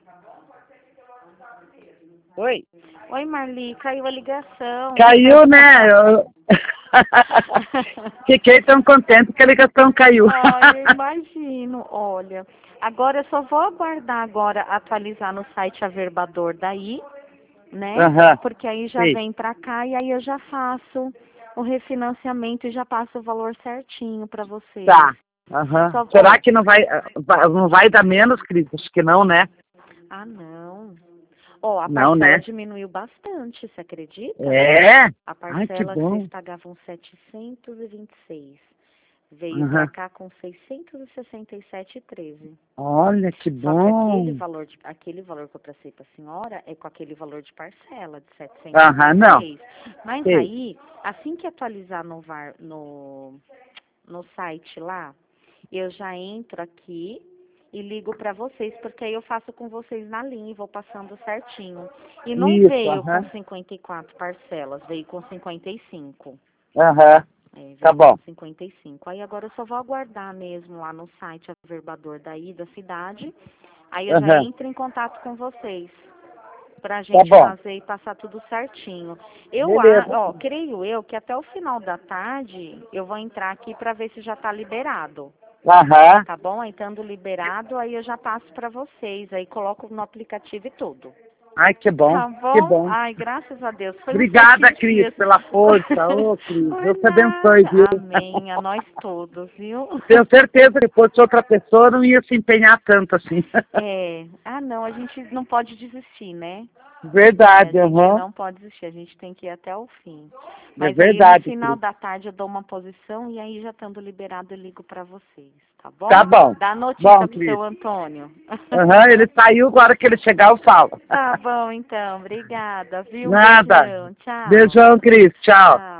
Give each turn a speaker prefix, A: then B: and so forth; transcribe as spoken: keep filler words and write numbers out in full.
A: Oi.
B: Oi, Marli, caiu a ligação.
A: Caiu, né? Eu... Fiquei tão contente que a ligação caiu.
B: Ai, eu imagino. Olha, agora eu só vou aguardar agora atualizar no site Averbador daí, né?
A: Uhum.
B: Porque aí já
A: Sim.
B: vem pra cá e aí eu já faço o refinanciamento e já passo o valor certinho pra vocês.
A: Tá. Uhum.
B: Só-
A: Será que não vai, vai- não vai dar menos, Cris? Acho que não, né?
B: Ah, não. Ó, a
A: Não,
B: parcela
A: né?
B: diminuiu bastante, você acredita?
A: É?
B: A
A: Ai, que
B: parcela
A: bom.
B: vocês pagavam setecentos e vinte e seis. Veio
A: Uhum.
B: pra cá com seiscentos e sessenta e sete e treze.
A: Olha, que
B: Só que aquele
A: bom.
B: valor, de, aquele valor que eu passei para a senhora é com aquele valor de parcela de setecentos
A: Aham,
B: e
A: não.
B: seis. Mas
A: Sei.
B: aí, assim que atualizar no, var, no, no site lá, eu já entro aqui e ligo para vocês, porque aí eu faço com vocês na linha e vou passando certinho. E não
A: Isso,
B: veio
A: aham.
B: com cinquenta e quatro parcelas, veio com cinquenta e cinco.
A: Aham.
B: É, veio
A: Tá bom.
B: com cinquenta e cinco. Aí agora eu só vou aguardar mesmo lá no site Averbador daí da cidade. Aí eu já
A: Aham.
B: entro em contato com vocês pra
A: Tá
B: gente
A: bom.
B: fazer e passar tudo certinho. Eu, a,
A: Beleza.
B: ó, creio eu que até o final da tarde eu vou entrar aqui pra ver se já tá liberado.
A: Aham.
B: Tá bom? Aí estando liberado, aí eu já passo pra vocês. Aí coloco no aplicativo e tudo.
A: Ai, que bom.
B: Tá
A: Que
B: bom?
A: bom.
B: Ai, graças a Deus. Foi uns
A: Obrigada,
B: sete
A: Cris,
B: dias.
A: pela força. Ô, Cris,
B: Por
A: Deus te abençoe,
B: nada.
A: viu?
B: Amém. A nós todos, viu?
A: Tenho certeza que se fosse outra pessoa não ia se empenhar tanto assim.
B: É. Ah, não, a gente não pode desistir, né?
A: Verdade,
B: A gente
A: aham.
B: não pode desistir, a gente tem que ir até o fim.
A: É
B: Mas aí no
A: verdade,
B: final
A: Cris.
B: da tarde eu dou uma posição e aí já estando liberado eu ligo pra vocês, tá bom?
A: Tá bom.
B: Dá notícia
A: Bom,
B: pro
A: Cris.
B: seu Antônio.
A: Aham, ele saiu, agora que ele chegar eu falo.
B: Tá bom, então. Obrigada, viu? Um
A: Nada.
B: beijão. Tchau.
A: Beijão, Cris. Tchau.
B: Tchau.